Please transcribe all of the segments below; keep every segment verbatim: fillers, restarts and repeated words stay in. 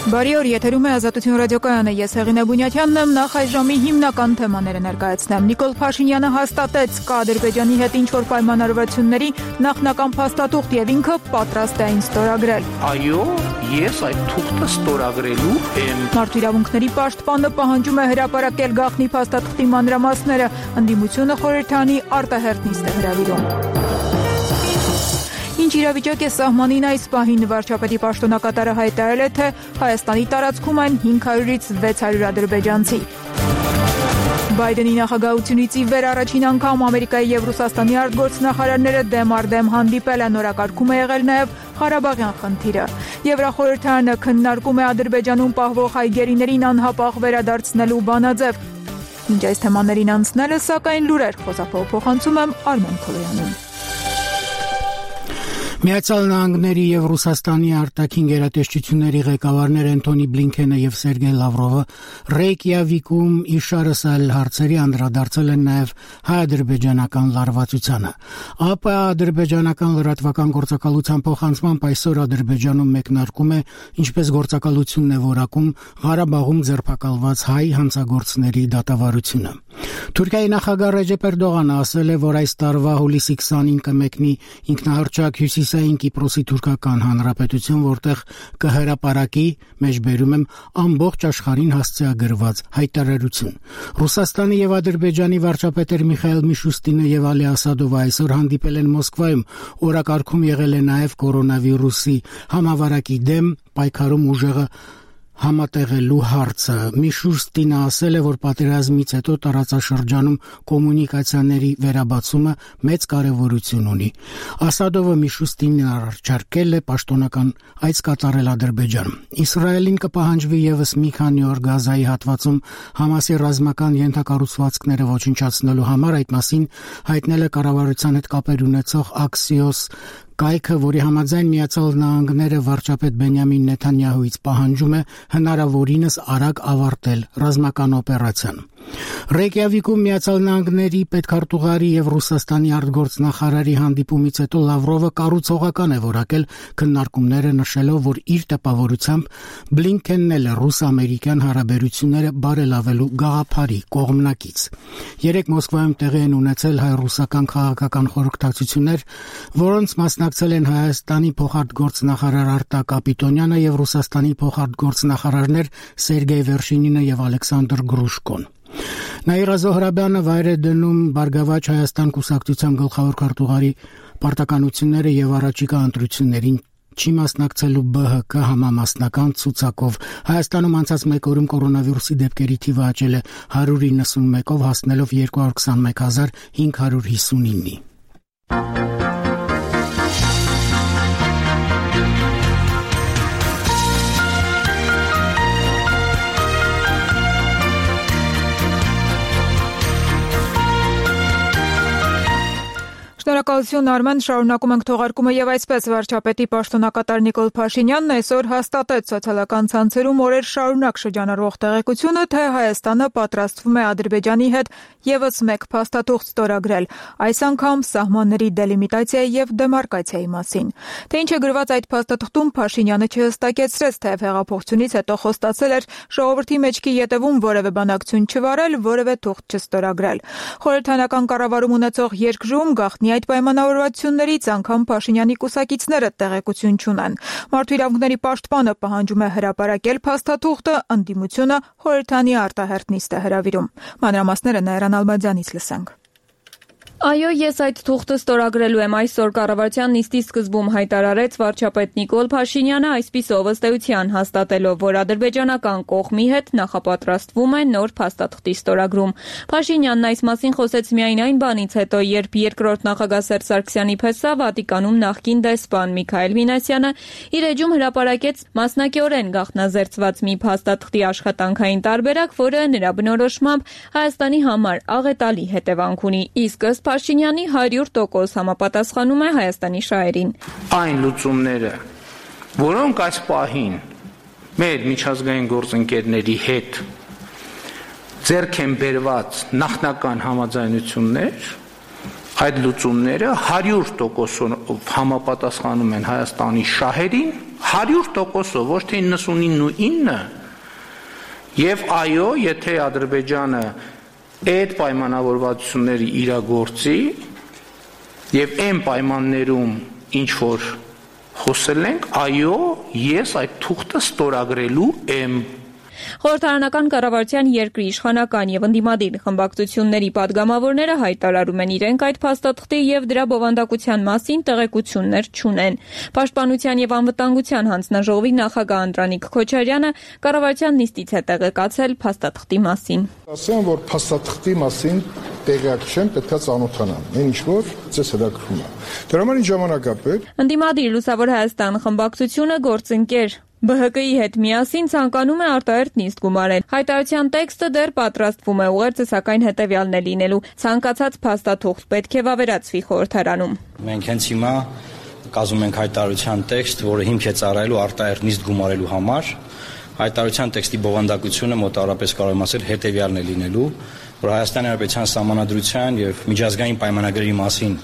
Բարի օր, եթերում է Ազատություն ռադիոկայանը, ես Հեղինե Բունյաթյանն եմ, նախ այս ժամի հիմնական թեմաները ներկայացնեմ։ Նիկոլ Փաշինյանը հաստատեց կա Ադրբեջանի հետ ինչ-որ պայմանավորվածությունների նախնական փաստաթուղթ եւ ինքը պատրաստ է այն ստորագրել։ Այո, ես այդ թուղթը ստորագրելու եմ։ Մարդու իրավունքների պաշտպանը պահանջում է հրապարակել գաղտնի փաստաթղթի մանրամասները, ընդդիմությունը խորհրդանի արտահերթ նիստ է հրավիրում։ Ինչ իրավիճակ է սահմանին այս պահին, վարչապետի պաշտոնակատարը հայտարարել է, թե Հայաստանի տարածքում են հինգ հարյուրից վեց հարյուր ադրբեջանցի։ Բայդենի նախագահությունից ի վեր առաջին անգամ Ամերիկայի եւ Ռուսաստանի արտգործնախարարները դեմ առ դեմ հանդիպել են, օրակարգում է եղել նաեւ Ղարաբաղյան խնդիրը։ Եվրախորհրդարանը քննարկում է Ադրբեջանում պահվող հայգերիներին անհապաղ վերադարձնելու բանաձև։ Ինչ այս թեմաներին անցնելը, սակայն լուրեր խոսափող փոխանցում եմ Արմեն Քոլոյանին։ Միացյալ Նահանգների եւ Ռուսաստանի արտաքին գերատեսչությունների ղեկավարներ Անտոնի Բլինքենը եւ Սերգեյ Լավրովը Ռեյկյավիկում իշարս այլ հարցերի անդրադարձել են նաեւ հայ-ադրբեջանական լարվածությանը։ ԱՊՀ ադրբեջանական լրատվական գործակալության փոխանցմամբ այսօր Ադրբեջանում մեկնարկում է ինչպես գործակալությունն է որակում Ղարաբաղում ձերբակալված հայ հանցագործների դատավարությունը։ Թուրքիայի նախագահ Ռեջեփ Էրդողանը ասել է, որ այս տարվա հուլիսի քսանինը կմեկնի ինքնահռչակ Հյուսիսային Կիպրոսի թուրքական հանրապետություն, որտեղ կհրապարակի, մեջբերում եմ, ամբողջ աշխարհին հասցեագրված հայտարարություն։ Ռուսաստանի եւ Ադրբեջանի վարչապետեր Միխայել Միշուստինը եւ Ալի Ասադովը այսօր հանդիպել են Մոսկվայում, օրակարգում եղել է նաեւ կորոնավիրուսի համավարակի դեմ պայքարում ուժեղը համատեղելու հարցը։ Միշուստինը ասել է, որ պատերազմից հետո տարածաշրջանում կոմունիկացիաների վերաբացումը մեծ կարևորություն ունի։ Ասադովը Միշուստինին առաջարկել է պաշտոնական այց կատարել Ադրբեջան։ Իսրայելին կպահանջվի եւս մի քանի օր Գազայի հատվածում Համասի ռազմական ենթակառուցվածքները ոչնչացնելու համար, այդ մասին հայտնել է կառավարության հետ կապեր ունեցող Axios կայքը, որի համաձայն Միացյալ Նահանգները վարչապետ Բենյամին Նեթանյահուից պահանջում է հնարավորինս արագ ավարտել ռազմական օպերացիան։ Ռեյկյավիկում Միացյալ Նահանգների պետքարտուղարի եւ Ռուսաստանի արտգործնախարարի հանդիպումից հետո Լավրովը կառուցողական է որակել քննարկումները, նշելով, որ իր տպավորությամբ Բլինքենն էլ է ռուս-ամերիկյան հարաբերությունները բարելավելու գաղափարի կողմնակից։ Երեք Մոսկվայում տեղի են ունեցել հայ-ռուսական քաղաքական խորհրդակցություններ, որոնց մասնակցել են Հայաստանի փոխարտգործնախարար Արտակ Կապիտոնյանը եւ Ռուսաստանի փոխարտգործնախարարներ Սերգեյ Վերշինինը եւ Ալեքսանդր Գրուշկոն։ Նաիրա Զոհրաբյանը վայր է դնում Բարգավաճ Հայաստան կուսակցության գլխավոր քարտուղարի պարտականությունները եւ առաջիկա ընտրություններին չի մասնակցելու B H K համամասնական ցուցակով։ Հայաստանում անցած մեկ օրում կորոնավիրուսի դեպքերի թիվը աճել է հարյուր իննսունմեկով, հասնելով երկու հարյուր քսանմեկ հազար հինգ հարյուր հիսունինի։ Շնորհակալություն Արմեն, շարունակում ենք թողարկումը եւ այսպես վարչապետի պաշտոնակատար Նիկոլ Փաշինյանն այսօր հաստատեց սոցիալական ցանցերում օրեր շարունակ շրջանառվող տեղեկությունը, թե Հայաստանը պատրաստվում է Ադրբեջանի հետ եւս մեկ փաստաթուղթ ստորագրել, այս անգամ սահմանների դելիմիտացիայի եւ դեմարկացիայի մասին։ Թե ինչ է գրված այդ փաստաթղթում, Փաշինյանը չհստակեցրեց, թե հեղափոխությունից հետո խոստացել էր ժողովրդի մեջքի ետևում որևէ բանակցություն չվարել, որևէ թուղթ չստորագրել։ Խորհրդանական կառավարում ունեցող երկրում գաղտնի այդ պայմանավորվածություններից անգամ Փաշինյանի կուսակիցները տեղեկություն չունեն։ Մարդու իրավունքների պաշտպանը պահանջում է հրապարակել փաստաթուղթը, ընդդիմությունը խորհրդանի արտահերթ նիստ է հրավիրում։ Մանրամասները Նաիրան Ալբադյանից լսենք։ Այո, ես այդ թուղթը ստորագրելու եմ, այսօր կառավարության նիստի սկզբում հայտարարեց վարչապետ Նիկոլ Փաշինյանը, այսպիսով ըստ էության հաստատելով, որ ադրբեջանական կողմի հետ նախապատրաստվում է նոր փաստաթղթի ստորագրում։ Փաշինյանն այս մասին խոսեց միայն այն բանից հետո, երբ երկրորդ նախագահ Սերժ Սարգսյանի փեսա Վատիկանում նախկին դեսպան Միքայել Մինասյանը իր էջում հրապարակեց մասնակիորեն գաղտնազերծված մի փաստաթղթի աշխատանքային տարբերակ, որը նրա բնորոշմամբ Հայաստանի համար աղետալի հետևանք ունի, իսկ ըստ Փաշինյանի հարյուր տոկոս համապատասխանում է Հայաստանի շահերին։ Այն լուծումները, որոնք այս պահին մեր միջազգային գործընկերների հետ ձեռք են բերված նախնական համաձայնություններ, այդ լուծումները հարյուր տոկոսով համապատասխանում են Հայաստանի շահերին, հարյուր տոկոսով, ոչ թե իննսունինն ու ինը, եւ այո, եթե Ադրբեջանը այդ պայմանավորվածությունների իրագործի եւ այն պայմաններում ինչ որ խոսել ենք, այո, ես այդ թուղթը ստորագրելու եմ։ Խորհրդարանական կառավարության երկրի իշխանական եւ ընդդիմադիր խմբակցությունների падգամավորները հայտարարում են իրենք այդ փաստաթղթի եւ դրա բովանդակության մասին տեղեկություններ չունեն։ Պաշտպանության եւ անվտանգության հանձնաժողովի նախագահ Անդրանիկ Քոչարյանը կառավարության նիստից է տեղեկացել փաստաթղթի մասին։ Ասեմ, որ փաստաթղթի մասին տեղյակ չեմ, պետքա ծանոթանամ։ Այն ինչ որ ձեզ հետաքրքրում է։ Դրա համար ինչ ժամանակապետ։ Ընդդիմադիր Լուսավոր Հայաստան խմբակցությունը գործընկեր Բ Հ Կ-ի հետ միասին ցանկանում է արտահերթ նիստ գումարել։ Հայտարարության տեքստը դեռ պատրաստվում է, ուղերձը սակայն հետևյալն է լինելու։ Ցանկացած փաստաթուղթ պետք է վավերացվի խորհրդարանում։ Մենք հենց հիմա կազմում ենք հայտարարության տեքստ, որը հիմք է ծառայելու արտահերթ նիստ գումարելու համար։ Հայտարարության տեքստի բովանդակությունը մոտավորապես կարող եմ ասել հետևյալն է լինելու, որ Հայաստանի Հանրապետության Սահմանադրության եւ միջազգային պայմանագրերի մասին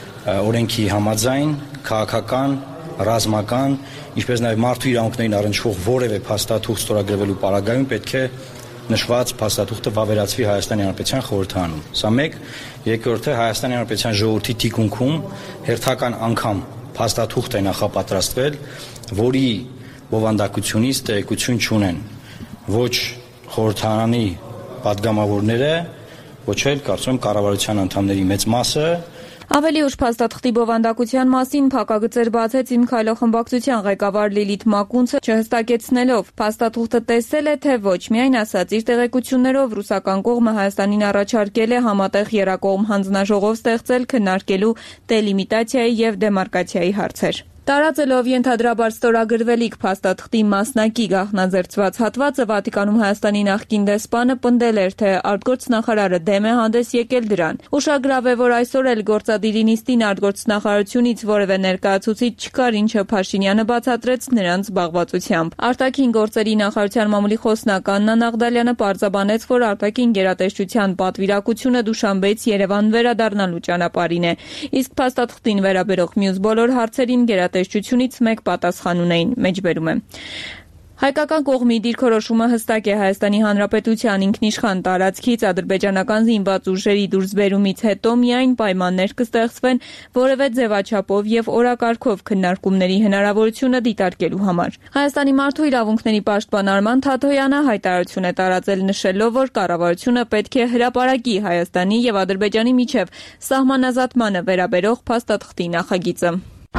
օրենքի համաձայն քաղաքական, ռազմական, ինչպես նաև մարդու իրավունքներին առնչվող որևէ փաստաթուղթ ստորագրվելու պարագայում պետք է նշված փաստաթուղթը վավերացվի Հայաստանի Հանրապետության խորհրդարանում։ Սա մեկ, երկրորդը Հայաստանի Հանրապետության ժողովրդի թիկունքում հերթական անգամ փաստաթուղթ է նախապատրաստվել, որի բովանդակությունից տեղեկություն չունեն ոչ խորհրդարանի падգամավորները, ոչ էլ կարծում եմ կառավարության անդամների մեծ մասը։ Ավելի ուշ փաստաթղթի բովանդակության մասին փակագծեր բացեց Իմ Քայլո խմբակցության ղեկավար Լիլիթ Մակունցը, չհստակեցնելով փաստաթուղթը տեսել է թե ոչ, միայն ասաց իր տեղեկություններով ռուսական կողմը Հայաստանին առաջարկել է համատեղ երակողմ հանձնաժողով ստեղծել քննարկելու դելիմիտացիայի եւ դեմարկացիայի հարցեր։ Տարածելով ենթադրաբար ստորագրվելիք փաստաթղթի մասնակի գաղտնաձերծված հատվածը Վատիկանում Հայաստանի նախկին դեսպանը պնդել էր, թե արտգործնախարարը դեմ է հանդես եկել դրան։ Ուշագրավ է, որ այսօր էլ գործադիրի նիստին արտգործնախարարությունից որևէ ներկայացուցիչ չկար, ինչը Փաշինյանը բացատրեց նրանց զբաղվածությամբ։ Արտաքին գործերի նախարարության մամուլի խոսնակ Աննա Նաղդալյանը պարզաբանեց, որ արտաքին գերատեսչության պատվիրակությունը Դուշանբեից Երևան վերադառնալու ճանապարհին է, իսկ փաստաթղթին վերաբերող մյուս բոլոր հարցերին գերատեսչությունից մեկ պատասխան ունեին, մեջբերում է։ Հայկական կողմի դիրքորոշումը հստակ է Հայաստանի Հանրապետության ինքնիշխան տարածքից ադրբեջանական զինված ուժերի դուրսբերումից հետո միայն պայմաններ կստեղծվեն որևէ ձևաչափով եւ օրակարգով քննարկումների հնարավորությունը դիտարկելու համար։ Հայաստանի մարդու իրավունքների պաշտպան Արման Թաթոյանը հայտարարություն է տարածել նշելով, որ կառավարությունը պետք է հրապարակի Հայաստանի եւ Ադրբեջանի միջև սահմանազատմանը վերաբերող փաստաթղթի նախագիծը։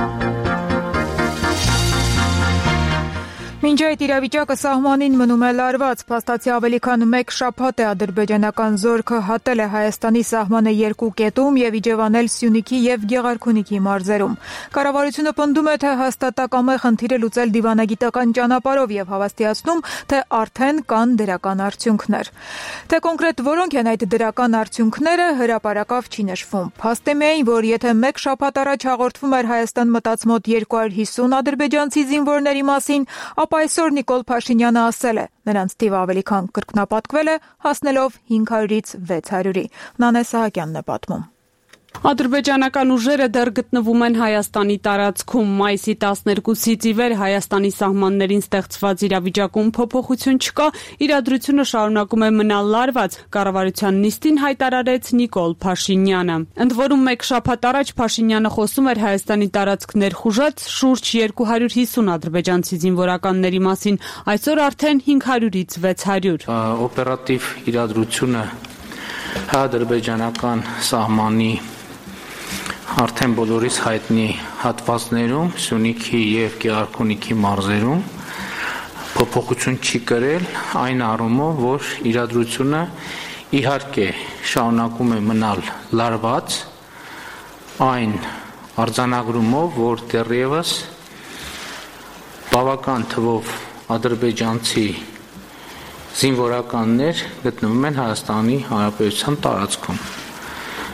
Մինչ այդ իրավիճակը սահմանին մնում է լարված, փաստացի ավելի քան մեկ շաբաթ է ադրբեջանական զորքը հատել է Հայաստանի սահմանը երկու կետում եւ իջևանել Սյունիքի եւ Գեղարքունիքի մարզերում։ Կառավարությունը պնդում է, թե հաստատակամ է խնդիրը լուծել դիվանագիտական ճանապարհով եւ հավաստիացնում, թե արդեն կան դրական արդյունքներ։ Թե կոնկրետ որոնք են այդ դրական արդյունքները, հրապարակավ չի նշվում։ Փաստ է միայն, որ եթե մեկ շաբաթ առաջ հաղորդվում էր Հայաստան մտած մոտ երկու հարյուր հիսուն ադրբեջանցի զինվորների մասին, ապա այսօր Նիկոլ Փաշինյանը ասել է, նրանց թիվը ավելի քան կրկնապատկվել է, հասնելով հինգ հարյուրից վեց հարյուրի։ Նանե Սահակյանն է պատմում։ Ադրբեջանական ուժերը դեռ գտնվում են Հայաստանի տարածքում։ Մայիսի տասներկուսից ի վեր Հայաստանի սահմաններին ստեղծված իրավիճակում փոփոխություն չկա, իրադրությունը շարունակում է մնալ լարված, կառավարության նիստին հայտարարեց Նիկոլ Փաշինյանը։ Ընդ որում մեկ շաբաթ առաջ Փաշինյանը խոսում էր Հայաստանի տարածք ներխուժած շուրջ երկու հարյուր հիսուն ադրբեջանցի զինվորականների մասին, այսօր արդեն հինգ հարյուրից վեց հարյուր։ Օպերատիվ իրադրությունը ադրբեջանական սահմանի արդեն բոլորիս հայտնի հատվածներում, Սյունիքի եւ Գեղարքունիքի մարզերում փոփոխություն չի կրել այն առումով, որ իրադրությունը իհարկե շարունակում է մնալ լարված, այն արձանագրումով, որ դեռևս բավական թվով ադրբեջանցի զինվորականներ գտնվում են Հայաստանի Հանրապետության տարածքում։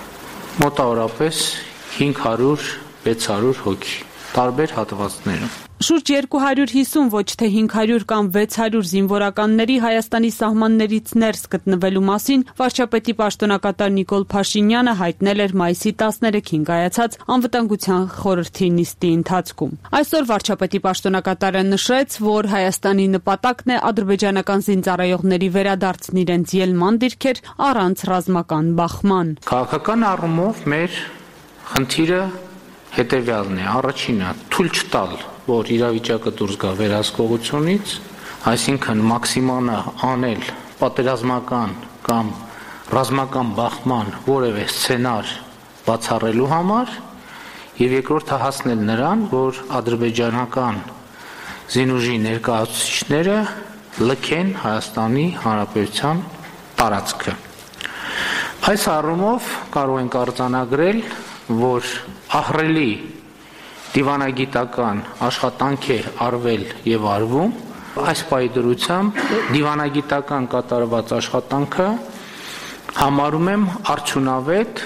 Մոտավորապես հինգ հարյուր վեց հարյուր հոգի տարբեր հատվածներում։ Շուրջ երկու հարյուր հիսուն, ոչ թե հինգ հարյուր կամ վեց հարյուր զինվորականների Հայաստանի սահմաններից ներս գտնվելու մասին վարչապետի պաշտոնակատար Նիկոլ Փաշինյանը հայտնել էր մայիսի տասներեքին կայացած անվտանգության խորհրդի նիստի ընթացքում։ Այսօր վարչապետի պաշտոնակատարը նշեց, որ Հայաստանի նպատակն է ադրբեջանական զինծառայողների վերադարձն իրենց ելման դիրքեր առանց ռազմական բախման։ Քաղաքական առումով մեր խնդիրը հետևյալն է, առաջինը թույլ չտալ, որ իրավիճակը դուրս գա վերահսկողությունից, այսինքն մաքսիմանը անել պատերազմական կամ ռազմական բախման որևէ սցենար բացառելու համար, եւ երկրորդը հասնել նրան, որ ադրբեջանական զինուժի ներկայացուցիչները լքեն Հայաստանի Հանրապետության տարածքը։ Այս առումով կարող ենք արձանագրել, որ ահռելի դիվանագիտական աշխատանք է արվել եւ արվում, այս պայդրությամբ դիվանագիտական կատարված աշխատանքը համարում եմ արդյունավետ։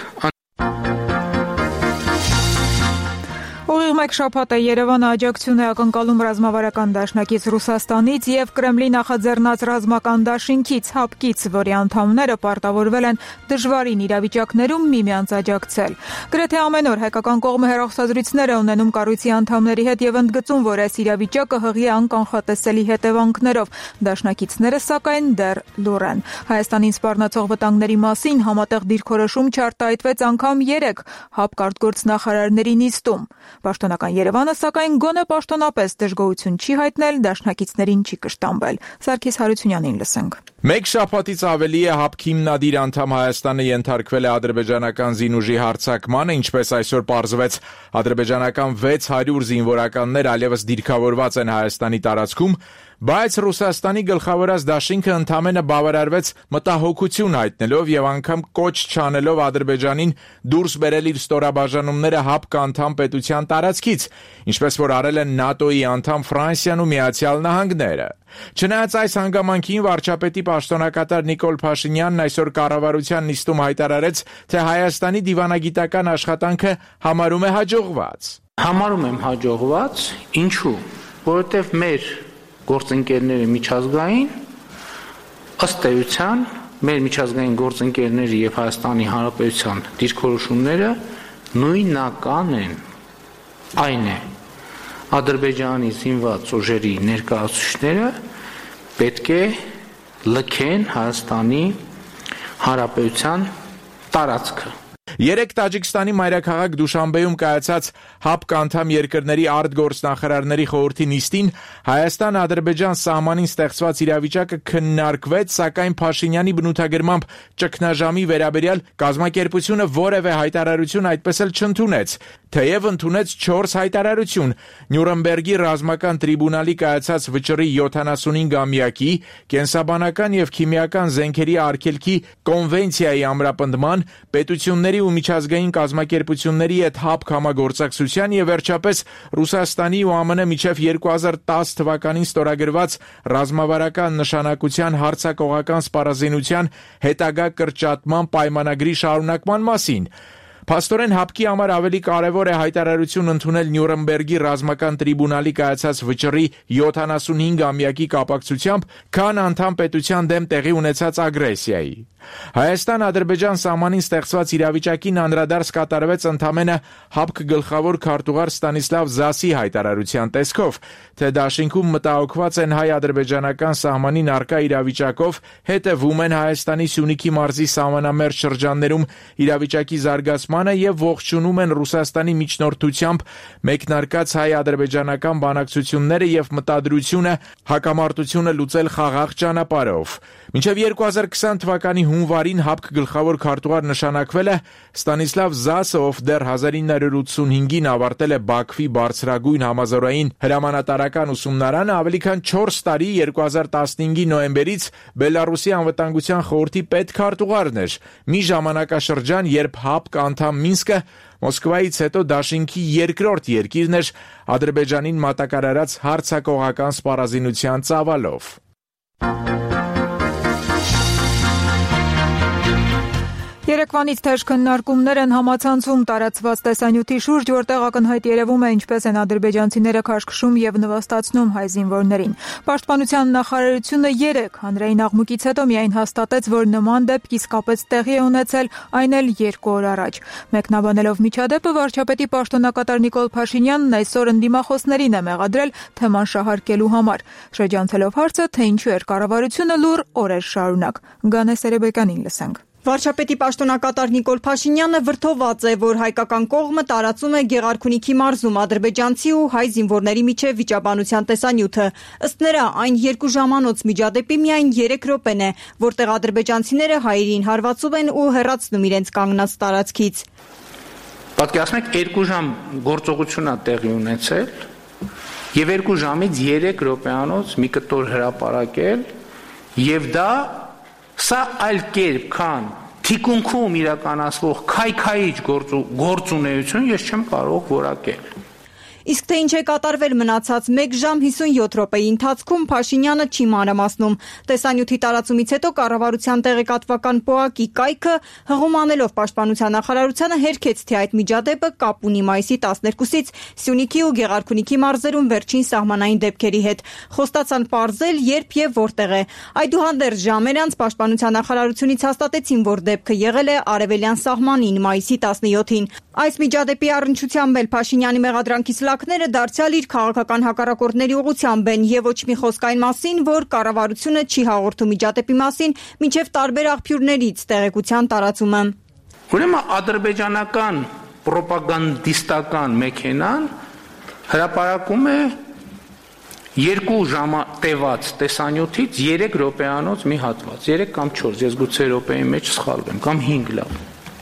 Ուղիղ մեկ շաբաթ է Երևանը աջակցություն է ակնկալում ռազմավարական դաշնակից Ռուսաստանից եւ Կրեմլի նախաձեռնած ռազմական դաշինքից հապկից, որի անդամները պարտավորվել են դժվարին իրավիճակներում միմյանց աջակցել։ Գրեթե ամեն օր հայկական կողմը հեռախոսազրույցներ է ունենում կառույցի անդամների հետ եւ ընդգծում, որ այս իրավիճակը հղի է անկանխատեսելի հետևանքներով։ Դաշնակիցները սակայն դեռ լուռ են։ Հայաստանին սպառնացող վտանգների մասին համատեղ դիրքորոշում չարտահայտվեց անգամ երեք հապկ արտգործնախարարների նիստում։ Պաշտոնական Երևանը սակայն գոնե պաշտոնապես դժգոհություն չի հայտնել, դաշնակիցներին չի կշտամբել։ Սարգիս Հարությունյանին լսենք։ Մեկ շաբաթից ավելի է հապկ հիմնադիր անդամ Հայաստանը ենթարկվել է ադրբեջանական զինուժի հարձակմանը, ինչպես այսօր պարզվեց, ադրբեջանական վեց հարյուր զինվորականներ այլևս դիրքավորված են Հայաստանի տարածքում, բայց Ռուսաստանի գլխավորած դաշինքը ընդամենը բավարարվեց մտահոգություն հայտնելով եւ անգամ կոչ չանելով Ադրբեջանին դուրս բերել իր ստորաբաժանումները հապկ անդամ պետության տարածքից, ինչպես որ արել են ՆԱՏՕ-ի անդամ Ֆրանսիան ու Միացյալ Նահանգները։ Չնայած այս հանգամանքին վարչապետի պաշտոնակատար Նիկոլ Փաշինյանն այսօր կառավարության նիստում հայտարարեց, թե Հայաստանի դիվանագիտական աշխատանքը համարում է հաջողված։ Համարում եմ հաջողված, ինչու՞, որովհետև մեր գործընկերները միջազգային ըստ էության մեր միջազգային գործընկերների եւ Հայաստանի Հանրապետության դիրքորոշումները նույնական են։ Այն է, Ադրբեջանի զինված ուժերի ներկայացուցիչները պետք է լքեն Հայաստանի Հանրապետության տարածքը։ Երեք Տաջիկստանի մայրաքաղաք Դուշանբեում կայացած հապկ անդամ երկրների արտգործնախարարների խորհրդի նիստին Հայաստան-Ադրբեջան սահմանին ստեղծված իրավիճակը քննարկվեց, սակայն Փաշինյանի բնութագրմամբ ճգնաժամի վերաբերյալ կազմակերպությունը որևէ հայտարարություն այդպես էլ չընդունեց, թեև ընդունեց չորս հայտարարություն՝ Նյուրնբերգի ռազմական տրիբունալի կայացած վճռի յոթանասունհինգամյակի, կենսաբանական եւ քիմիական զենքերի արգելքի կոնվենցիայի ամրապնդման, պետությունների ու միջազգային կազմակերպությունների հետ հապկ համագործակցության եւ վերջապես Ռուսաստանի ու ԱՄՆ միջև երկու հազար տասը թվականին ստորագրված ռազմավարական նշանակության հարձակողական սպառազինության հետագա կրճատման պայմանագրի շարունակման մասին։ Փաստորեն հապկի համար ավելի կարևոր է հայտարարություն ընդունել Նյուրնբերգի ռազմական տրիբունալի կայացած վճռի յոթանասունհինգամյակի կապակցությամբ, քան անդամ պետության դեմ տեղի ունեցած ագրեսիայի։ Հայաստան-Ադրբեջան սահմանին ստեղծված իրավիճակին անդրադարձ կատարվեց ընդամենը հապկ գլխավոր քարտուղար Ստանիսլավ Զասի հայտարարության տեսքով, թե դաշինքում մտահոգված են հայ-ադրբեջանական սահմանին առկա իրավիճակով, հետևում են Հայաստանի Սյունիքի մարզի սահմանամերձ շրջաններում իրավիճակի զարգացմանը եւ ողջունում են Ռուսաստանի միջնորդությամբ մեկնարկած հայ-ադրբեջանական բանակցությունները եւ մտադրությունը հակամարտությունը լուծել խաղաղ ճանապարհով։ Մինչև երկու հազար քսան թվականի հունվարին հապկ գլխավոր քարտուղար նշանակվել է Ստանիսլավ Զասը, ով դեռ հազար ինը հարյուր ութսունհինգին ավարտել է Բաքվի բարձրագույն համազորային հրամանատարական ուսումնարանը, ավելի քան չորս տարի երկու հազար տասնհինգի նոյեմբերից Բելարուսի անվտանգության խորհրդի պետքարտուղարն էր։ Մի ժամանակաշրջան, երբ հապկ անդամ Մինսկը Մոսկվայից հետո դաշինքի երկրորդ երկիրն էր Ադրբեջանին մատակարարած հարձակողական սպառազինության ծավալով։ Երեկվանից թեժ քննարկումներ են համացանցում տարածված տեսանյութի շուրջ, որտեղ ակնհայտ երևում է ինչպես են ադրբեջանցիները քաշքշում եւ նվաստացնում հայ զինվորներին։ Պաշտպանության նախարարությունը երեկ հանրային աղմուկից հետո միայն հաստատեց, որ նման դեպք իսկապես տեղի է ունեցել, այն էլ երկու օր առաջ։ Մեկնաբանելով միջադեպը, վարչապետի պաշտոնակատար Նիկոլ Փաշինյանն այսօր ընդդիմախոսներին է մեղադրել թեման շահարկելու համար, շրջանցելով հարցը, թե ինչու էր կառավարությունը լուռ օրեր շարունակ։ Գանե Սերեբեկյանին լսենք։ Վարչապետի պաշտոնակատար Նիկոլ Փաշինյանը վրդոված է, որ հայկական կողմը տարածում է Գեղարքունիքի մարզում ադրբեջանցի ու հայ զինվորների միջև վիճաբանության տեսանյութը։ Ըստ նրա, այն երկու ժամանոց միջադեպի միայն երեք րոպեն է, որտեղ ադրբեջանցիները հայերին հարվածում են ու հեռացնում իրենց կանգնած տարածքից։ Պատկերացնեք, երկու ժամ գործողություն է տեղի ունեցել եւ երկու ժամից երեք րոպեանոց մի կտոր հրապարակել եւ դա Սա այլ կերպ քան թիկունքում իրականացվող քայքայիչ գործունեություն ես չեմ կարող որակել։ Իսկ թե ինչ է կատարվել մնացած մեկ ժամ հիսունյոթ րոպեի ընթացքում Փաշինյանը չի մանրամասնում։ Տեսանյութի տարածումից հետո կառավարության տեղեկատվական պոակի կայքը հղում անելով պաշտպանության նախարարությանը հերքեց, թե այդ միջադեպը կապ ունի մայիսի տասներկուսից Սյունիքի ու Գեղարքունիքի մարզերում վերջին սահմանային դեպքերի հետ։ Խոստացան պարզել, երբ եւ որտեղ է։ Այդուհանդերձ ժամեր անց պաշտպանության նախարարությունից հաստատեցին, որ դեպքը եղել է արևելյան սահմանին մայիսի տասնյոթին։ Այս միջադեպի առնչությամբ էլ Փաշինյանի մեղադրանքի սլաքները դարձյալ իր քաղաքական հակառակորդների ուղղությամբ են եւ ոչ մի խոսք այն մասին, որ կառավարությունը չի հաղորդում միջադեպի մասին, մինչեւ տարբեր աղբյուրներից տեղեկության տարածումը։ Ուրեմն ադրբեջանական պրոպագանդիստական մեքենան հրապարակում է երկու ժամա տևած տեսանյութից երեք րոպեանոց մի հատված, երեք կամ չորս, ես գուցե րոպեի մեջ սխալվեմ, կամ հինգ լավ։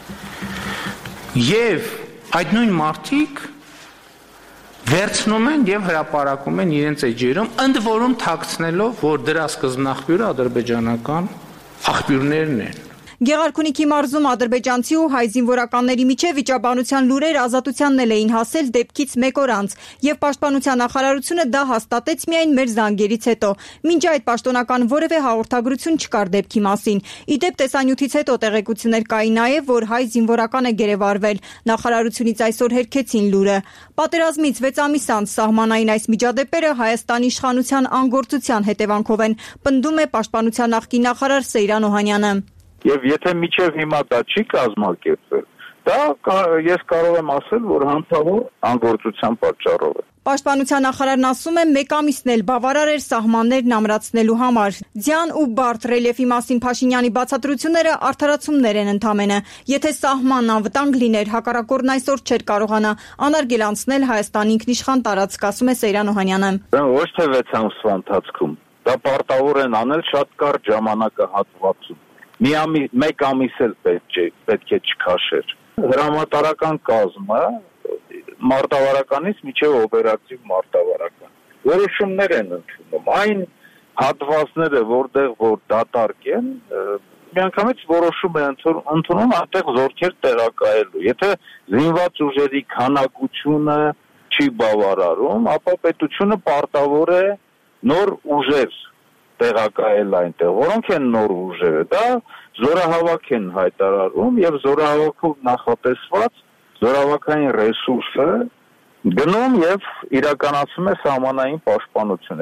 Եվ այդ նույն մարդիկ վերցնում են եւ հրապարակում են իրենց էջերում, ընդ որում թաքցնելով, որ դրա սկզբնաղբյուրը ադրբեջանական աղբյուրներն են։ Գեղարքունիքի մարզում ադրբեջանցի ու հայ զինվորականների միջև վիճաբանության լուրեր ազատությանն էլ էին հասել դեպքից մեկ օր անց, եւ պաշտպանության նախարարությունը դա հաստատեց միայն մեր զանգերից հետո։ Մինչ այդ պաշտոնական որևէ հաղորդագրություն չկար դեպքի մասին։ Իդեպ տեսանյութից հետո տեղեկություններ կային նաեւ, որ հայ զինվորական է գերեվարվել։ Նախարարությունից այսօր հերքեցին լուրը։ Պատերազմից վեց ամիս անց սահմանային այս միջադեպերը Հայաստանի իշխանության անգործության հետևանքով են, պնդում է պաշտպանության նախկին նախարար Սեյրան Օհանյանը։ Եվ եթե միջև հիմա դա չի կազմակերպվել, դա ես կարող եմ ասել, որ հանցավոր անգործության պատճառով է։ Պաշտպանության նախարարն ասում է, մեկ ամիսն էլ բավարար էր սահմաններն ամրացնելու համար։ Ձյան ու բարդ ռելիեֆի մասին Փաշինյանի բացատրությունները արդարացումներ են ընդամենը։ Եթե սահմանն անվտանգ լիներ, հակառակորդն այսօր չէր կարողանա անարգել անցնել Հայաստանի ինքնիշխան տարածք, ասում է Սեյրան Օհանյանը։ Ոչ թե վեց ամսվա ընթացքում, դա պարտավոր են անել շատ կարճ ժամանակահատվածում։ Մի ամի, մեկ ամիս էլ պետք է, պետք է չքաշեր։ Հրամանատարական կազմը մարտավարականից մինչև օպերատիվ մարտավարական որոշումներ են ընդունում։ Այն հատվածները, որտեղ որ դատարկ են, միանգամից որոշում է ընդունում այնտեղ զորքեր տեղակայելու։ Եթե զինված ուժերի քանակությունը չի բավարարում, ապա պետությունը պարտավոր է նոր ուժեր տեղակայել այնտեղ, որոնք են նոր ուժերը, դա զորահավաք են հայտարարում եւ զորահավաքով նախատեսված զորահավաքային ռեսուրսը գնում եւ իրականացում է սահմանային պաշտպանություն։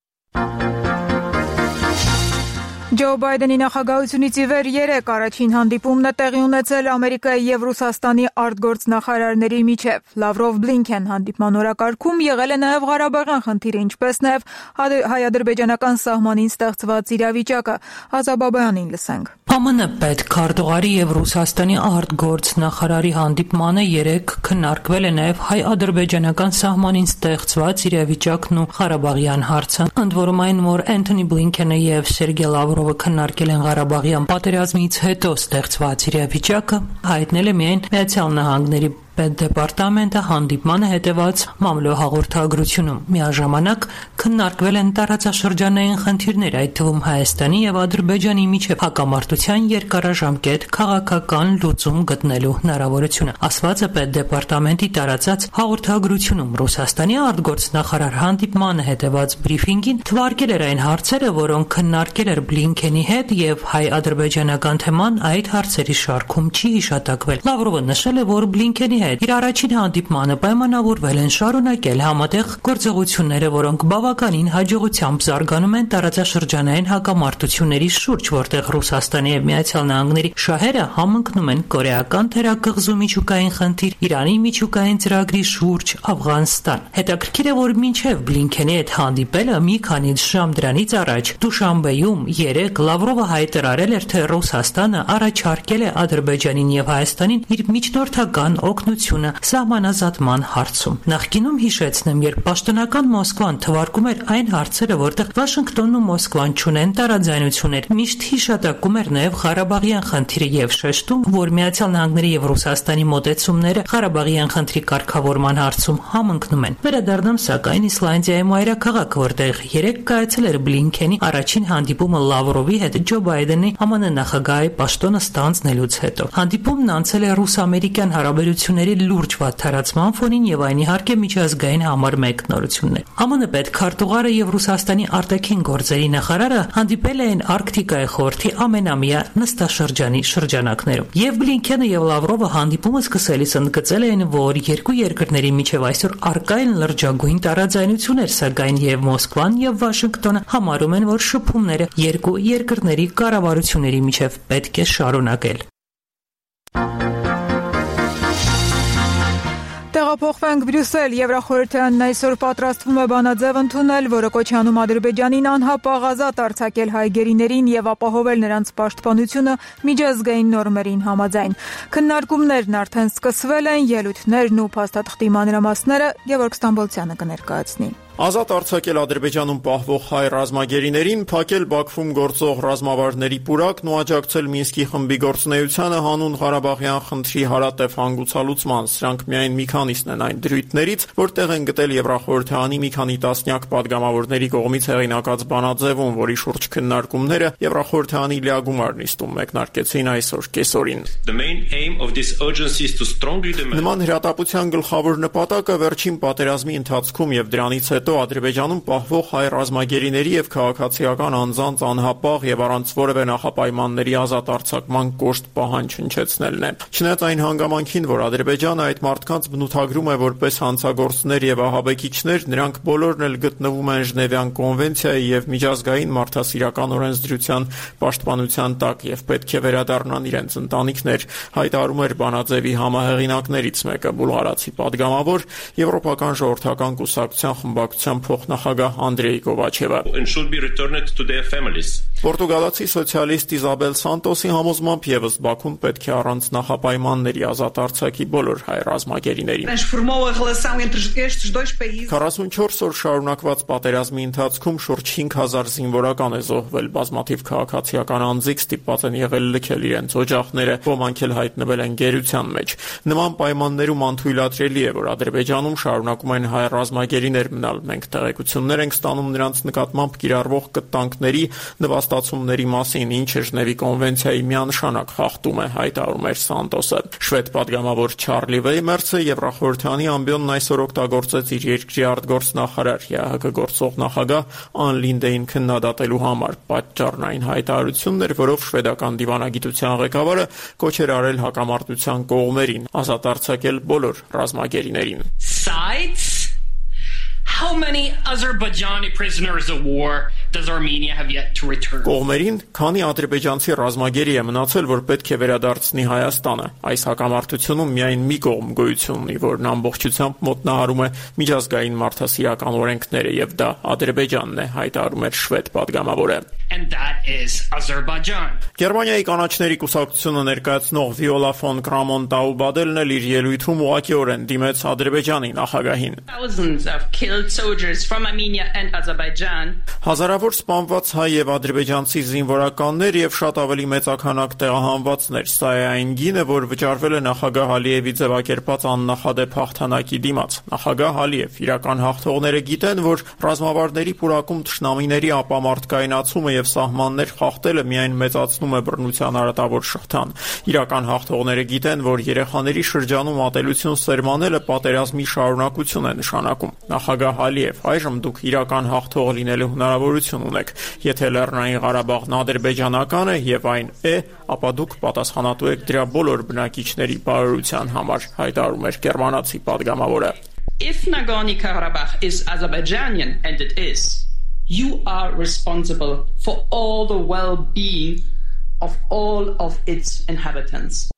Ջո Բայդենի նախագահությունից ի վեր երեք առաջին հանդիպումն է տեղի ունեցել Ամերիկայի եւ Ռուսաստանի արտգործնախարարների միջև։ Լավրով-Բլինքեն հանդիպման օրակարգում եղել է նաեւ Ղարաբաղյան խնդիրը, ինչպես նաեւ հայ-ադրբեջանական սահմանին ստեղծված իրավիճակը։ Ազաբաբյանին լսենք։ ԱՄՆ պետքարտուղարի եւ Ռուսաստանի արտգործնախարարի հանդիպմանը երեք քննարկվել է նաեւ հայ-ադրբեջանական սահմանին ստեղծված իրավիճակն ու Ղարաբաղյան հարցը։ Ընդ որում այն, որ Անթոնի Բլինքենը եւ Սերգեյ Լավրովը քննարկել են Ղարաբաղյան պատերազմից հետո ստեղծված իրավիճակը, հայտնել է միայն Միացյալ Նահանգների Պետդեպարտամենտը հանդիպմանը հետևած մամլո հաղորդագրությունում միաժամանակ քննարկվել են տարածաշրջանային խնդիրներ, այդ թվում Հայաստանի եւ Ադրբեջանի միջև հակամարտության երկարաժամկետ քաղաքական լուծում գտնելու հնարավորությունը։ Ասված է Պետդեպարտամենտի տարածած հաղորդագրությունում։ Ռուսաստանի արտգործնախարար հանդիպմանը հետևած բրիֆինգին թվարկել էր այն հարցերը, որոնք քննարկել էր Բլինքենի հետ, եւ հայ-ադրբեջանական թեման այդ հարցերի շարքում չի հիշատակվել։ Լավրովը նշել է, որ Բլինքենի հետ իր առաջին հանդիպմանը պայմանավորվել են շարունակել համատեղ գործողությունները, որոնք բավականին հաջողությամբ զարգանում են տարածաշրջանային հակամարտությունների շուրջ, որտեղ Ռուսաստանի եւ Միացյալ Նահանգների շահերը համընկնում են կորեական թերակղզու միջուկային խնդիր, Իրանի միջուկային ծրագրի շուրջ, Աֆղանստան։ Հետաքրքիր է, որ մինչև Բլինքենի հետ հանդիպելը մի քանի ժամ դրանից առաջ Դուշանբեում երեկ Լավրովը հայտարարել էր, թե Ռուսաստանը առաջարկել է Ադրբեջանին եւ Հայաստանին իր միջնորդական օգնությունը սահմանազատման հարցում։ Նախկինում հիշեցնեմ, երբ պաշտոնական Մոսկվան թվարկում էր այն հարցերը, որտեղ Վաշինգտոնն ու Մոսկվան չունեն տարաձայնություններ, միշտ հիշատակում էր նաեւ Ղարաբաղյան խնդիրը եւ շեշտում, որ Միացյալ Նահանգների եւ Ռուսաստանի մոտեցումները Ղարաբաղյան խնդրի կարգավորման հարցում համընկնում են։ Վերադառնամ սակայն Իսլանդիայի մայրաքաղաք, որտեղ երեկ կայացել էր Բլինքենի առաջին հանդիպումը Լավրովի հետ Ջո Բայդենի ԱՄՆ նախագահի պաշտոնը ստանձնելուց հետո։ Հանդիպումն անցել է ռուս-ամերիկյան հարաբերությունների լուրջ վատթարացման ֆոնին եւ այն իհարկե միջազգային համար մեկնորություններ։ ԱՄՆ պետքարտուղարը եւ Ռուսաստանի արտաքին գործերի նախարարը հանդիպել էին Արկտիկայի խորհրդի ամենամյա նստաշրջանի շրջանակներում։ Եվ Բլինքենը եւ Լավրովը հանդիպումը սկսելիս ընդգծել էին, որ երկու երկրների միջև այսօր առկա են լրջագույն տարաձայնություններ, սակայն եւ Մոսկվան եւ Վաշինգտոնը համարում են, որ շփումները երկու երկրների կառավարությունների միջև պետք է շարունակել։ Տեղափոխվենք Բրյուսել։ Եվրախորհրդանն այսօր պատրաստվում է բանաձև ընդունել, որը կոչ է անում Ադրբեջանին անհապաղ ազատ արձակել հայ գերիներին եւ ապահովել նրանց պաշտպանությունը միջազգային նորմերին համաձայն։ Քննարկումներն արդեն սկսվել են, ելույթներն ու փաստաթղթի մանրամասները Գևորգ Ստամբոլցյանը կներկայացնի։ Ազատ արձակել Ադրբեջանում պահվող հայ ռազմագերիներին, փակել Բաքվում գործող ռազմավարների պուրակն ու աջակցել Մինսկի խմբի գործունեությանը հանուն Ղարաբաղյան խնդրի հարատև հանգուցալուծման։ Սրանք միայն մի քանիսն են այն դրույթներից, որ տեղ են գտել Եվրախորհրդանի մի քանի տասնյակ падգամավորների կողմից հեղինակած բանաձևում, որի շուրջ քննարկումները Եվրախորհրդանի լիագումար նիստում մեկնարկեցին այսօր կեսօրին։ Նման հրատապության գլխավոր նպատակը վերջին պատերազմի ընթացքում եւ դրանից հետո Ադրբեջանում պահվող հայ ռազմագերիների եւ քաղաքացիական անձանց անհապաղ եւ առանց որևէ նախապայմանների ազատ արձակման կոշտ պահանջ հնչեցնելն է։ Չնայած այն հանգամանքին, որ Ադրբեջանը այդ մարդկանց բնութագրում է որպես հանցագործներ եւ ահաբեկիչներ, նրանք բոլորն էլ գտնվում են Ժնևյան կոնվենցիայի եւ միջազգային մարդասիրական օրենսդրության պաշտպանության տակ եւ պետք է վերադառնան իրենց ընտանիքներ, հայտարարում էր բանաձևի համահեղինակներից մեկը, բուլղարացի падգամավոր, Եվրոպական ժողովրդական կուսակցության խմբակցության փոխնախագահ Անդրեյ Կովաչևը։ Պորտուգալացի սոցիալիստ Իզաբել Սանտոսի համոզմամբ եւս Բաքուն պետք է առանց նախապայմանների ազատ արձակի բոլոր հայ ռազմագերիներին։ քառասունչորս օր շարունակված պատերազմի ընթացքում շուրջ հինգ հազար զինվորական է զոհվել, բազմաթիվ քաղաքացիական անձիկ ստիպված են եղել լքել իրենց օջախները, ոմանք էլ հայտնվել են գերության մեջ։ Նման պայմաններում անթույլատրելի է, որ Ադրբեջանում շարունակում են հայ ռազմագերիներ մնալ։ Մենք տեղեկություններ ենք ստանում նրանց նկատմամբ կիրառվող կտանքների նվաստացումների մասին, ինչը Ժնևի կոնվենցիայի միանշանակ խախտում է, հայտարարում էր Սանտոսը։ Շվեդ падգամավոր Չարլի Վեյմերսը Եվրախորհրդանի ամբիոնն այսօր օգտագործեց իր երկրի արտգործնախարար ԵԱՀԿ գործող նախագահ Ան Լինդեին քննադատելու համար։ Պատճառն այն հայտարարությունն էր, որով շվեդական դիվանագիտության ղեկավարը կոչ էր արել հակամարտության կողմերին ազատ արձակել բոլոր ռազմագերիներին։ Sides? How many Azerbaijani prisoners of war does Armenia have yet to return? Կողմերին քանի ադրբեջանցի ռազմագերի է մնացել, որ պետք է վերադարձնի Հայաստանը։ Այս հակամարտությունում միայն մի կողմ գոյություն ունի, որն ամբողջությամբ մոտնահարում է միջազգային մարդասիրական օրենքները, եւ դա Ադրբեջանն է, հայտարարում էր շվեդ падգամավորը։ and that is Azerbaijan. Գերմանիայի կանաչների կուսակցությունը ներկայացնող Վիոլա ֆոն Կրամոն Տաուբադելն էլ իր ելույթում ուղղակիորեն դիմեց Ադրբեջանի նախագահին. Thousands of killed soldiers from Armenia and Azerbaijan. Հազարավոր սպանված հայ եւ ադրբեջանցի զինվորականներ եւ շատ ավելի մեծաքանակ տեղահանվածներ. Սա է այն գինը, որ վճարվել է նախագահ Ալիևի ձևակերպած աննախադեպ հաղթանակի դիմաց. Նախագահ Ալիև իրական հաղթողները գիտեն, որ ռազմավարների պուրակում թշնամիների ապամարտկայնացումը եւ սահմաններ խախտելը միայն մեծացնում է բռնության արատավոր շղթան. Իրական հաղթողները գիտեն, որ երեխաների շրջանում ատելություն սերմանելը պատերազմի շարունակություն է նշանակում. Նախագահ Ալիև, այժմ դուք իրական հաղթող լինելու հնարավորություն ունեք. Եթե Լեռնային Ղարաբաղն ադրբեջանական է եւ այն է, ապա դուք պատասխանատու եք դրա բոլոր բնակիչների բարօրության համար, հայտարարում էր գերմանացի падգամավորը. If Nagorno-Karabakh is Azerbaijanian, and it is, you are responsible for all the well-being of all of its inhabitants.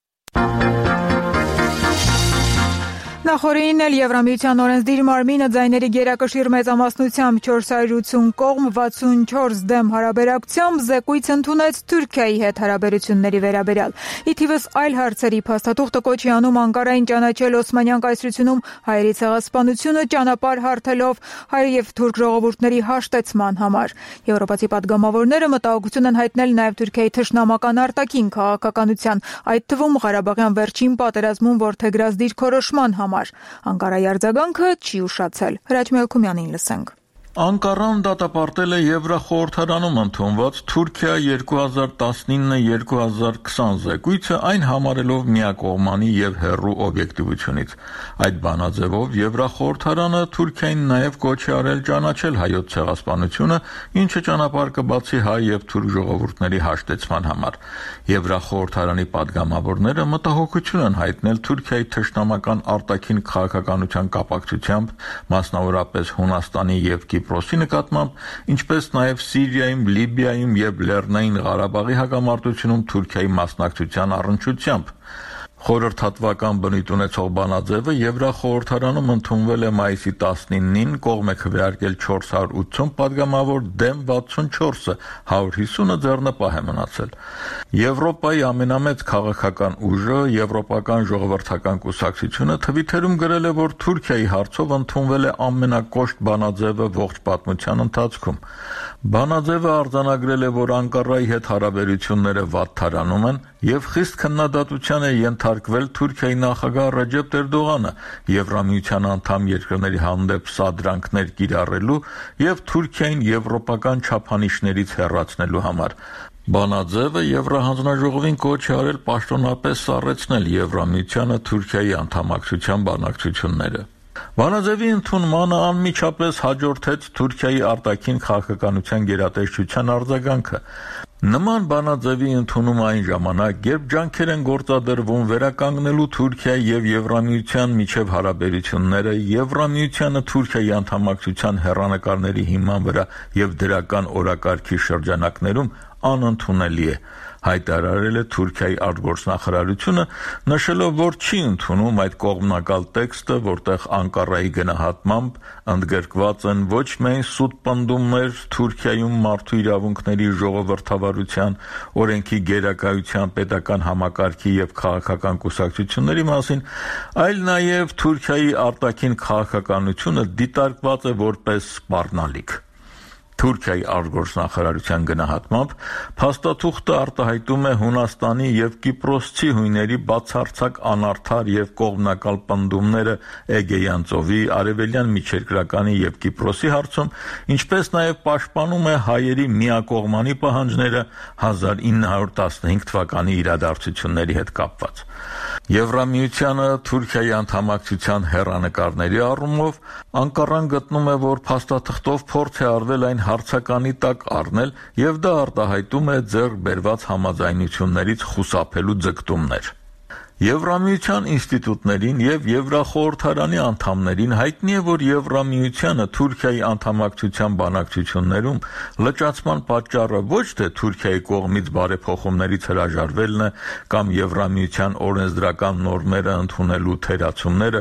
Նախորդին էլ Եվրամիության օրենսդիր մարմինը ձայների գերակշիռ մեծամասնությամբ չորսյոթ ութ կողմ վաթսունչորս դեմ հարաբերակցությամբ զեկույց ընդունեց Թուրքիայի հետ հարաբերությունների վերաբերյալ։ Ի թիվս այլ հարցերի փաստաթուղթը կոչի անում Անկարային ճանաչել Օսմանյան կայսրությունում հայերի ցեղասպանությունը ճանապարհ հարթելով հայ եւ թուրք ժողովուրդների հաշտեցման համար։ Եվրոպացի падգամավորները մտահոգություն են հայտնել նաեւ Թուրքիայի թշնամական արտաքին քաղաքականության, այդ թվում Ղարաբաղյան վերջին պատերազմում որդեգրած դիրքորոշման համար։ Անկարայի արձագանքը չի ուշացել։ Հրաչ Մելքումյանին լսենք։ Անկարան դատապարտել է Եվրախորհրդարանում ընդունված Թուրքիա երկու հազար տասնինը երկու հազար քսան զեկույցը, այն համարելով միակողմանի եւ հեռու օբյեկտիվությունից։ Այդ բանաձևով Եվրախորհրդարանը Թուրքիային նաեւ կոչ է արել ճանաչել հայոց ցեղասպանությունը, ինչը ճանապարհ կբացի հայ եւ թուրք ժողովուրդների հաշտեցման համար։ Եվրախորհրդարանի падգամավորները մտահոգություն են հայտնել Թուրքիայի թշնամական արտաքին քաղաքականության կապակցությամբ, մասնավորապես Հունաստանի եւ Կիպրոսի նկատմամբ, ինչպես նաև Սիրիայում, Լիբիայում եւ Լեռնային Ղարաբաղի հակամարտությունում Թուրքիայի մասնակցության առնչությամբ։ Խորհրդատվական բնույթ ունեցող բանաձևը Եվրախորհրդարանում ընդունվել է մայիսի տասնինին, կողմ է քվեարկել չորս հարյուր ութսուն падգամավոր դեմ վաթսունչորսը, հարյուր հիսունը ձեռնպահ է մնացել։ Եվրոպայի ամենամեծ քաղաքական ուժը, Եվրոպական ժողովրդական կուսակցությունը թվիթերում գրել է, որ Թուրքիայի հարցով ընդունվել է ամենակոշտ բանաձևը ողջ պատմության ընթացքում։ Բանաձևը արձանագրել է, որ Անկարայի հետ հարաբերությունները վատթարանում են եւ խիստ քննադատության է ենթարկվել Թուրքիայի նախագահ Ռեջեփ Էրդողանը Եվրամիության անդամ երկրների հանդեպ սադրանքներ կիրառելու եւ Թուրքիային եվրոպական չափանիշներից հեռացնելու համար։ Բանաձևը Եվրահանձնաժողովին կոչ է արել պաշտոնապես սառեցնել Եվրամիությանը Թուրքիայի անդամակցության բանակցությունները։ Բանաձևի ընդունմանը անմիջապես հաջորդեց Թուրքիայի արտաքին քաղաքականության գերատեսչության արձագանքը։ Նման բանաձևի ընդունումը այն ժամանակ, երբ ջանքեր են գործադրվում վերականգնելու Թուրքիայի եւ Եվրամիության միջև հարաբերությունները, Եվրամիությանը Թուրքիայի անդամակցության հեռանկարների հիման վրա եւ դրական օրակարգի շրջանակներում անընդունելի է, հայտարարել է Թուրքիայի արտգործնախարարությունը, նշելով, որ չի ընդունում այդ կողմնակալ տեքստը, որտեղ Անկարայի գնահատմամբ ընդգրկված են ոչ միայն սուտ պնդումներ Թուրքիայում մարդու իրավունքների ժողովրդավարության, օրենքի գերակայության, պետական համակարգի եւ քաղաքական կուսակցությունների մասին, այլ նաեւ Թուրքիայի արտաքին քաղաքականությունը դիտարկված է որպես սպառնալիք։ Թուրքիայի արտգործնախարարության գնահատմամբ փաստաթուղթը արտահայտում է Հունաստանի եւ Կիպրոսցի հույների բացարձակ անարդար եւ կողմնակալ պնդումները Էգեյան ծովի, Արևելյան միջերկրականի եւ Կիպրոսի հարցում, ինչպես նաեւ պաշտպանում է հայերի միակողմանի պահանջները հազար ինը հարյուր տասնհինգ թվականի իրադարձությունների հետ կապված։ Եվրամիությանը Թուրքիայի անդամակցության հեռանկարների առումով Անկարան գտնում է, որ փաստաթղթով փորձ է արվել այն հարցականի տակ առնել եւ դա արտահայտում է ձեռք բերված համաձայնություններից խուսափելու ձգտումներ։ Եվրամիության ինստիտուտներին եւ Եվրախորհրդարանի անդամներին հայտնի է, որ Եվրամիությանը Թուրքիայի անդամակցության բանակցություններում լճացման պատճառը ոչ թե Թուրքիայի կողմից բարեփոխումներից հրաժարվելն է կամ Եվրամիության օրենսդրական նորմերը ընդունելու թերացումները,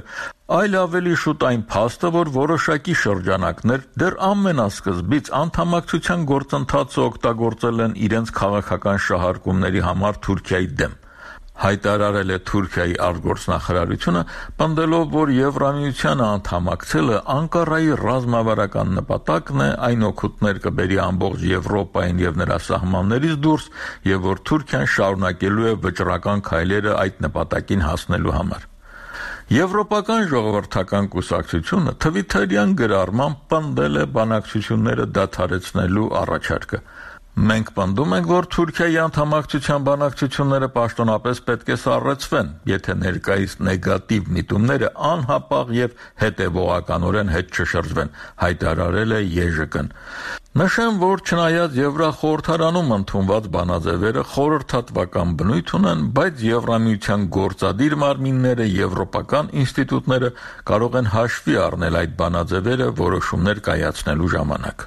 այլ ավելի շուտ այն փաստը, որ որոշակի շրջանակներ դեռ ամենասկզբից անդամակցության գործընթացը օգտագործել են իրենց քաղաքական շահարկումների համար Թուրքիայի դեմ։ Հայտարարել է Թուրքիայի արտգործնախարարությունը, պնդելով, որ Եվրամիությանը անդամակցելը Անկարայի ռազմավարական նպատակն է, այն օգուտներ կբերի ամբողջ Եվրոպային եւ նրա սահմաններից դուրս, եւ որ Թուրքիան շարունակելու է վճռական քայլերը այդ նպատակին հասնելու համար։ Եվրոպական ժողովրդական կուսակցությունը Թվիթերյան գրառմամբ պնդել է բանակցությունները դադարեցնելու առաջարկը։ Մենք պնդում ենք, որ Թուրքիայի անդամակցության բանակցությունները պաշտոնապես պետք է սառեցվեն, եթե ներկայիս նեգատիվ միտումները անհապաղ եւ հետեւողականորեն հետ չշրջվեն, հայտարարել է ԵԺԿ-ն։ Նշեմ, որ չնայած Եվրախորհրդարանում ընդունված բանաձևերը խորհրդատվական բնույթ ունեն, բայց Եվրամիության գործադիր մարմինները, եվրոպական ինստիտուտները կարող են հաշվի առնել այդ բանաձևերը որոշումներ կայացնելու ժամանակ։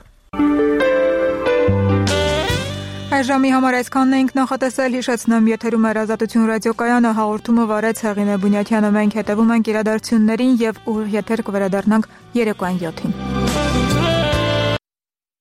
Այժմի համար այսքանն էինք նախատեսել, հիշեցնեմ, եթերում էր Ազատություն ռադիոկայանը, հաղորդումը վարեց Հեղինե Բունյաթյանը, մենք հետևում ենք իրադարձություններին եւ ուղիղ եթեր կվերադառնանք երեկոյան յոթին։